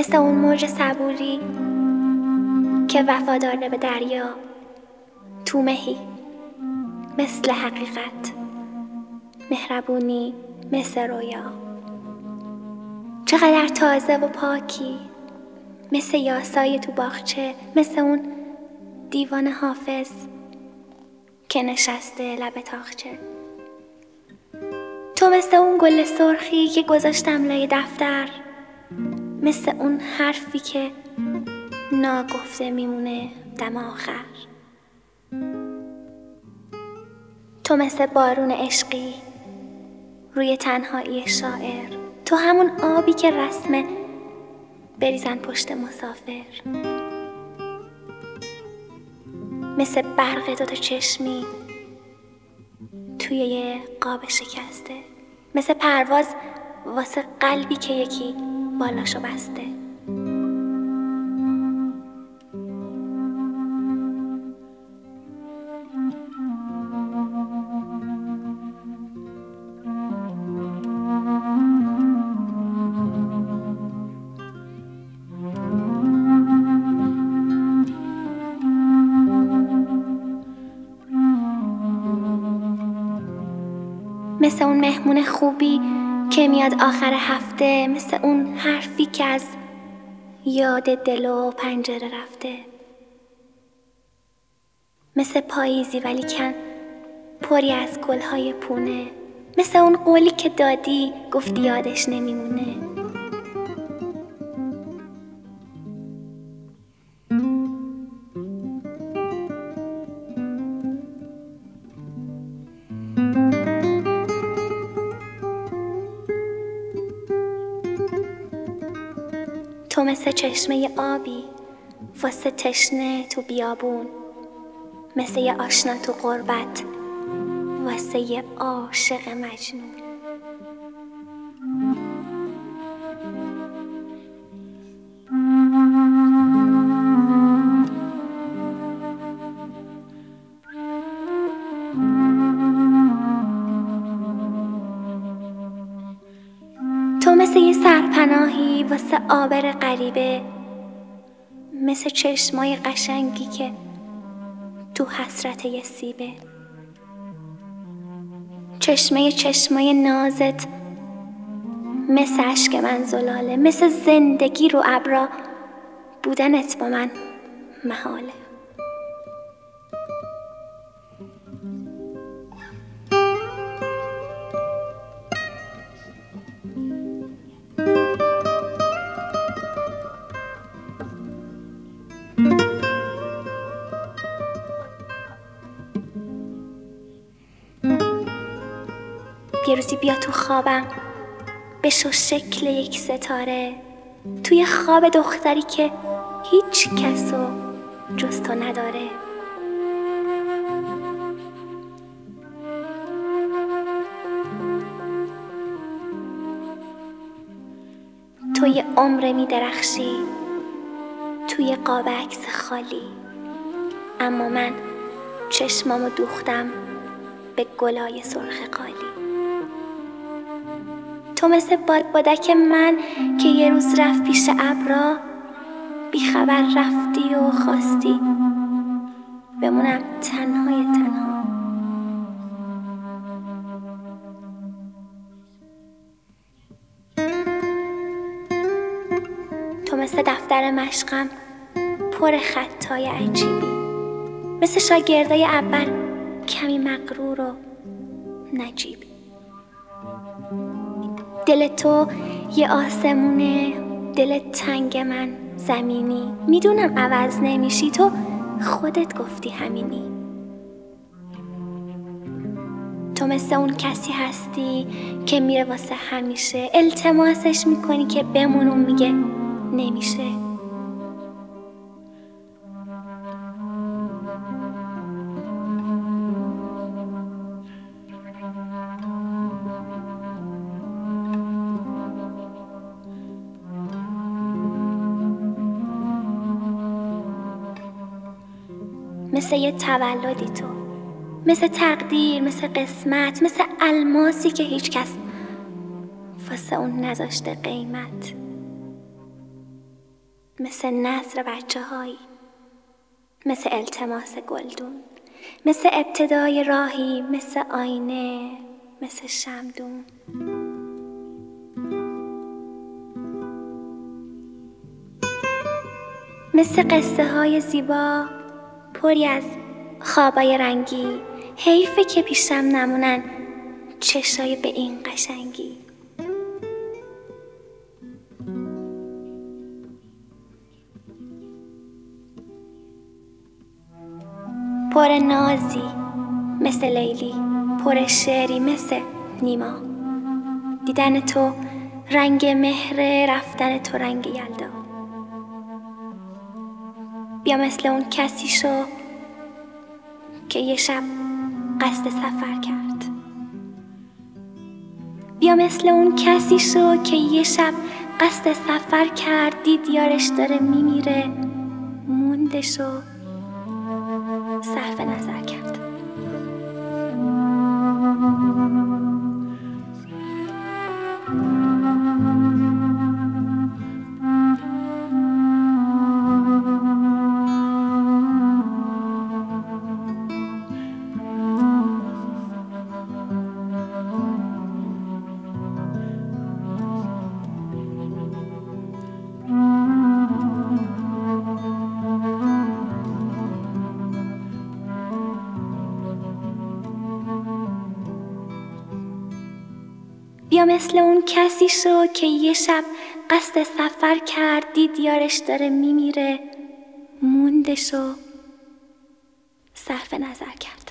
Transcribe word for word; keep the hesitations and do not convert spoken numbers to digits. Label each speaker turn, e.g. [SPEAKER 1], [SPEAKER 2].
[SPEAKER 1] مثل اون موج صبوری که وفاداره به دریا، تو مهی مثل حقیقت، مهربونی مثل رویا. چقدر تازه و پاکی، مثل یاسای تو باغچه، مثل اون دیوان حافظ که نشسته لب تاقچه. تو مثل اون گل سرخی که گذاشتم لای دفتر، مثل اون حرفی که ناگفته میمونه دم آخر. تو مثل بارون عشقی روی تنهایی شاعر، تو همون آبی که رسمه بریزن پشت مسافر. مثل برق دوتا چشمی توی یه قاب شکسته، مثل پرواز واسه قلبی که یکی بالاشو بسته. مثل اون مهمون خوبی که میاد آخر هفته، مثل اون حرفی که از یاد دل و پنجره رفته. مثل پاییزی ولیکن پری از گلهای پونه، مثل اون قولی که دادی گفتی یادش نمیمونه. تو مثل چشمه آبی واسه تشنه تو بیابون، مثل یه آشنا تو غربت واسه یه عاشق مجنون. تو مثل یه سرپناهی واسه آبر غریبه، مثل چشمای قشنگی که تو حسرت یه سیبه. چشمه چشمای نازت مثل عشق من زلاله، مثل زندگی رو ابرا بودنت با من محاله. یه روزی بیا تو خوابم، بشو شکل یک ستاره، توی خواب دختری که هیچ کسو جز تو نداره. تو یه عمر می درخشی توی قاب عکس خالی، اما من چشمامو دوختم به گلای سرخ قالی. تو مثل بادبادک من که یه روز رفت پیش ابرا، بی خبر رفتی و خواستی بمونم تنهای تنها. تو مثل دفتر مشقم پر خطای عجیبی، مثل شاگردای اول کمی مغرور و نجیبی. دل تو یه آسمونه، دل تنگ من زمینی. میدونم عوض نمیشی، تو خودت گفتی همینی. تو مثل اون کسی هستی که میره واسه همیشه، التماسش میکنی که بمونم، میگه نمیشه. مثل یه تولدی تو، مثل تقدیر، مثل قسمت، مثل الماسی که هیچ کس واسه اون نذاشته قیمت. مثل نظر بچه هایی، مثل التماس گلدون، مثل ابتدای راهی، مثل آینه، مثل شمدون. مثل قصه های زیبا پری از خوابای رنگی، حیفه که پیشم نمونن چشای به این قشنگی. پر نازی مثل لیلی، پر شعری مثل نیما. دیدن تو رنگ مهر، رفتن تو رنگ یلدا. بیا مثل اون کسی شو که یه شب قصد سفر کرد. بیا مثل اون کسی شو که یه شب قصد سفر کرد، دید یارش داره میمیره، موندش و صرف نظر کرد. بیا مثل اون کسی شو که یه شب قصد سفر کرد، دید یارش داره میمیره، موندش و صرف نظر کرد.